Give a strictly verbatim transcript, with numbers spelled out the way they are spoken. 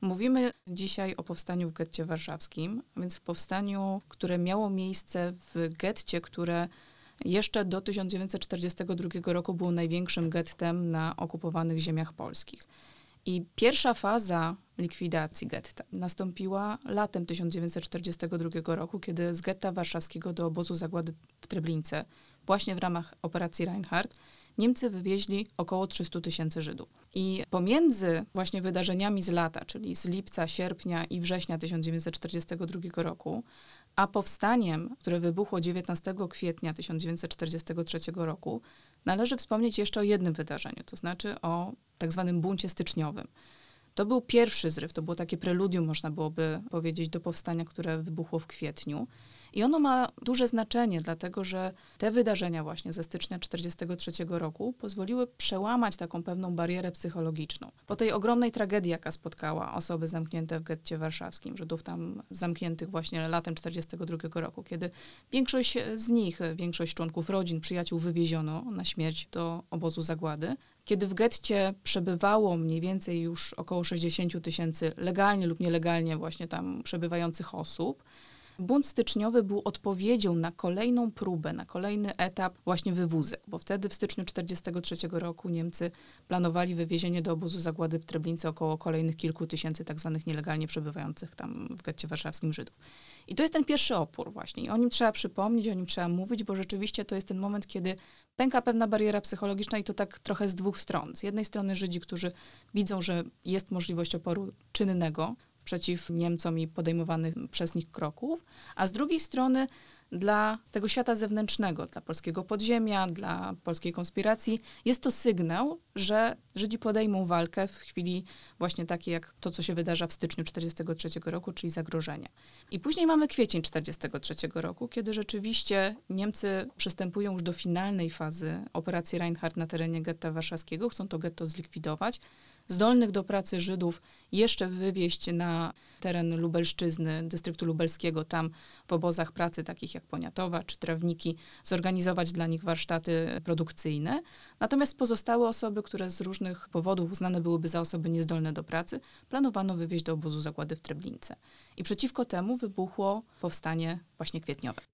Mówimy dzisiaj o powstaniu w getcie warszawskim, więc w powstaniu, które miało miejsce w getcie, które jeszcze do tysiąc dziewięćset czterdziestego drugiego roku było największym gettem na okupowanych ziemiach polskich. I pierwsza faza likwidacji getta nastąpiła latem tysiąc dziewięćset czterdziestego drugiego roku, kiedy z getta warszawskiego do obozu zagłady w Treblince, właśnie w ramach operacji Reinhardt, Niemcy wywieźli około trzysta tysięcy Żydów. I pomiędzy właśnie wydarzeniami z lata, czyli z lipca, sierpnia i września tysiąc dziewięćset czterdziestego drugiego roku, a powstaniem, które wybuchło dziewiętnastego kwietnia tysiąc dziewięćset czterdziestego trzeciego roku, należy wspomnieć jeszcze o jednym wydarzeniu, to znaczy o tak zwanym buncie styczniowym. To był pierwszy zryw, to było takie preludium, można byłoby powiedzieć, do powstania, które wybuchło w kwietniu. I ono ma duże znaczenie, dlatego że te wydarzenia właśnie ze stycznia tysiąc dziewięćset czterdziestego trzeciego roku pozwoliły przełamać taką pewną barierę psychologiczną. Po tej ogromnej tragedii, jaka spotkała osoby zamknięte w getcie warszawskim, Żydów tam zamkniętych właśnie latem tysiąc dziewięćset czterdziestego drugiego roku, kiedy większość z nich, większość członków rodzin, przyjaciół wywieziono na śmierć do obozu zagłady, kiedy w getcie przebywało mniej więcej już około sześćdziesiąt tysięcy legalnie lub nielegalnie właśnie tam przebywających osób, bunt styczniowy był odpowiedzią na kolejną próbę, na kolejny etap właśnie wywózek, bo wtedy w styczniu tysiąc dziewięćset czterdziestego trzeciego roku Niemcy planowali wywiezienie do obozu zagłady w Treblince około kolejnych kilku tysięcy tak zwanych nielegalnie przebywających tam w getcie warszawskim Żydów. I to jest ten pierwszy opór właśnie. I o nim trzeba przypomnieć, o nim trzeba mówić, bo rzeczywiście to jest ten moment, kiedy pęka pewna bariera psychologiczna i to tak trochę z dwóch stron. Z jednej strony Żydzi, którzy widzą, że jest możliwość oporu czynnego przeciw Niemcom i podejmowanych przez nich kroków, a z drugiej strony dla tego świata zewnętrznego, dla polskiego podziemia, dla polskiej konspiracji, jest to sygnał, że Żydzi podejmą walkę w chwili właśnie takiej jak to, co się wydarza w styczniu tysiąc dziewięćset czterdziestego trzeciego roku, czyli zagrożenia. I później mamy kwiecień tysiąc dziewięćset czterdziestego trzeciego roku, kiedy rzeczywiście Niemcy przystępują już do finalnej fazy operacji Reinhardt na terenie getta warszawskiego, chcą to getto zlikwidować, zdolnych do pracy Żydów jeszcze wywieźć na teren Lubelszczyzny, dystryktu lubelskiego, tam w obozach pracy takich jak Poniatowa czy Trawniki, zorganizować dla nich warsztaty produkcyjne. Natomiast pozostałe osoby, które z różnych powodów uznane byłyby za osoby niezdolne do pracy, planowano wywieźć do obozu zagłady w Treblince. I przeciwko temu wybuchło powstanie właśnie kwietniowe.